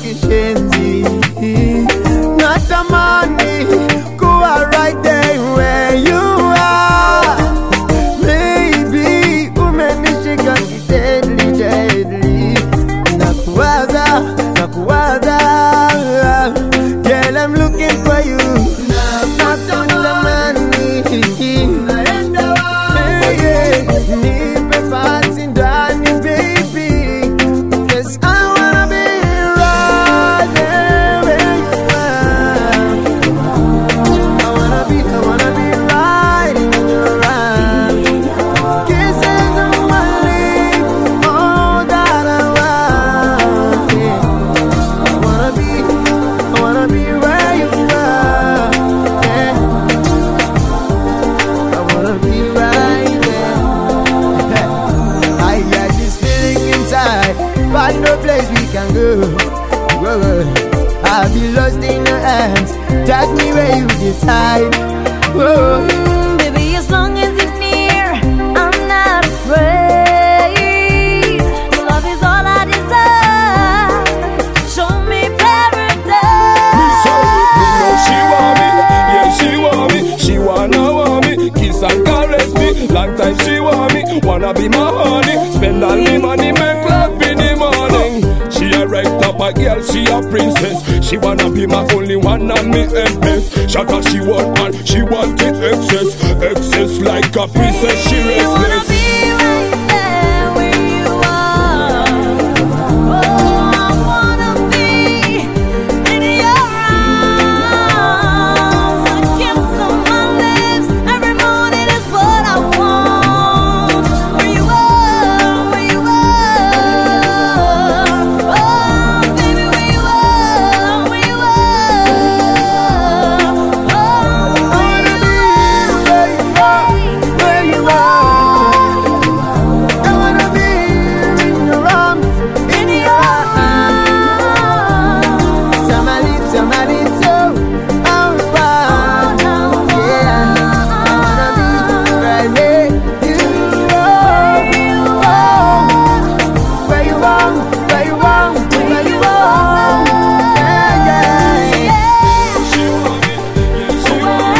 kishenzi. Natamani kuwa right there where you are. Baby, umenishika deadly, deadly. Nakuwaza. Girl, I'm looking for you. Natamani nipe fasi ndani, baby. 'Cause I wanna be right there where you are. I wanna be right when you're around. Kisses on my lips, all that I want. Yeah. I wanna be where you are. Yeah. I wanna be right there. I got this feeling inside, but no place we can go. Whoa. I'll be lost in your hands. Take me where you decide. Whoa. Baby, as long as you're near, I'm not afraid. Love is all I desire. Show me paradise. So, you know she want me, yeah she want me. She want me, kiss and caress me. Long time she want me, wanna be my honey. Spend all the money, make love in the morning. She a right up a girl, she a princess. She wanna be my only one and me empress. Shut up, she want all, she want it excess like a princess, she You wanna restless. be right there where you are. Oh, I wanna be in your arms. A kiss on my lips every morning is what I want. Where you are, where you are. Oh, baby, where you are, where you are. Oh, I wanna be where you are, where you are. I wanna be in your arms, in your arms. Somebody, oh, wow. Yeah, I wanna be right where you are. Where you are, where you are, where you are. Yeah. She want me, yeah she want me.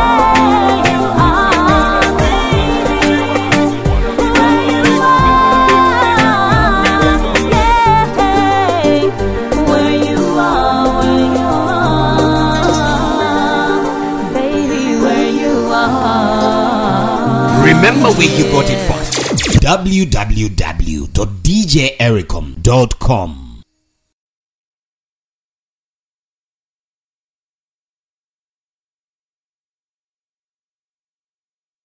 Remember where you got it first. www.djericom.com